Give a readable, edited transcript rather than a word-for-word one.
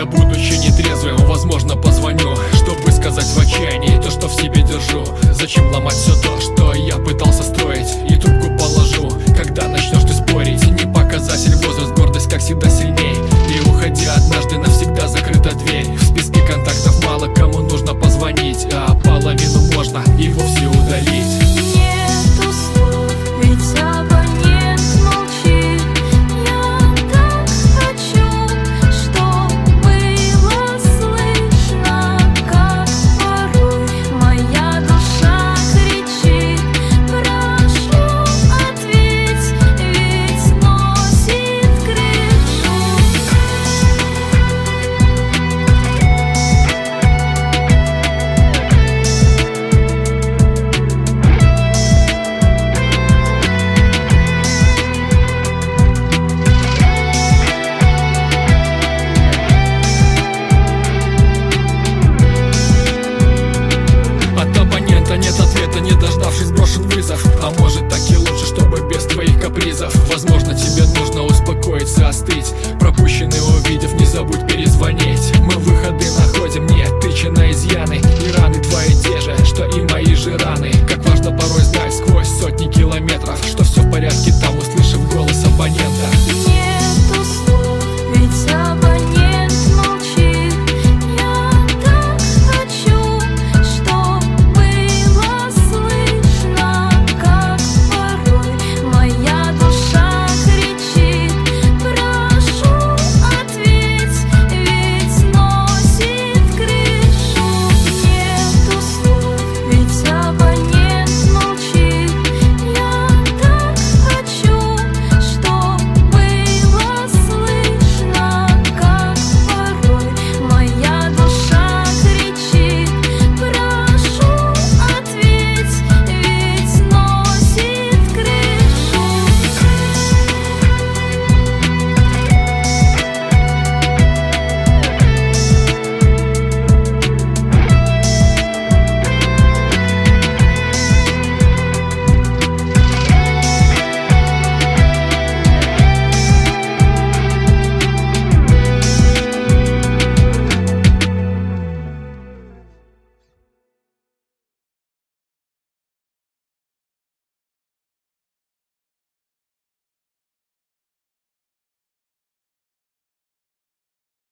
я, будучи нетрезвым, возможно, позвоню, чтобы сказать в отчаянии то, что в себе держу. Зачем ломать все то, что я пытался строить, и трубку положу, когда начнешь ты спорить. Не показатель возраст, гордость, как всегда, сильней. И уходя однажды, навсегда закрыта дверь. В списке контактов мало кому нужно позвонить, а половину можно и вовсе удалить. Нету слов, ведь абонент молчит. Я так хочу, чтоб было слышно, как порой моя душа кричит. Прошу, ответь, ведь носит крышу. От абонента нет ответа, не дождавшись, брошен вызов. А может, так и лучше, чтобы без твоих капризов. Возможно, тебе нужно успокоиться, остыть. Пропущенный увидев, не забудь перезвонить. Мы выходы находим, не тыча на изъяны. И раны твои те же, что и мои же раны. Как важно порой знать сквозь сотни километров, что все в порядке